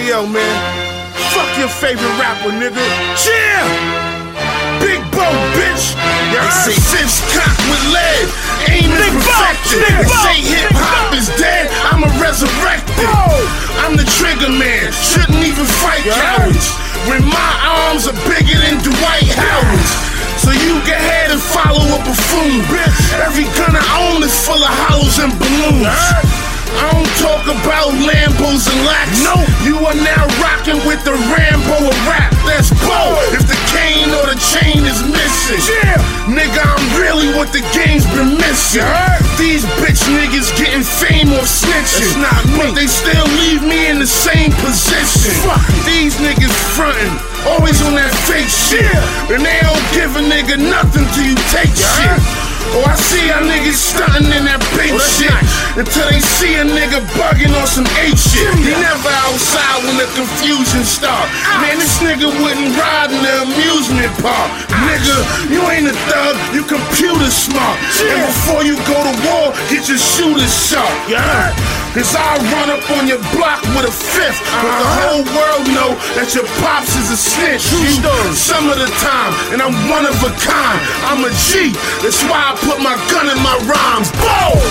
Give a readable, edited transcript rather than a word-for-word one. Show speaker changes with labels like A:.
A: Hey yo, man, fuck your favorite rapper, nigga. Chill! Big Bo, bitch! They say Fifth's cocked with lead, aim is perfected. They say hip-hop is dead, I'ma resurrect it. I'm the trigger man, shouldn't even fight cowards. When my arms are bigger than Dwight Howard's. So you go ahead and follow a buffoon, bitch. Every gun I own is full of hollows and balloons. I don't talk about Lambos and Lax. No, you are now rocking with the Rambo of rap. That's Bo. If the cane or the chain is missing, nigga, I'm really what the game's been missing. These bitch niggas getting fame off snitching, but they still leave me in the same position. These niggas frontin', always on that fake shit, and they don't give a nigga nothing till you take shit. Oh, I see y'all niggas stuntin' in that big shit until they see a nigga bugging on some H shit. He never outside when the confusion start. Man, this nigga wouldn't ride in the amusement park. Nigga, you ain't a thug, you computer smart. And before you go to war, get your shooters sharp. Cause I'll run up on your block with a fifth, but the whole world know that your pops is a snitch. Some of the time, and I'm one of a kind. I'm a G, that's why I put my gun in my rhymes. Boom!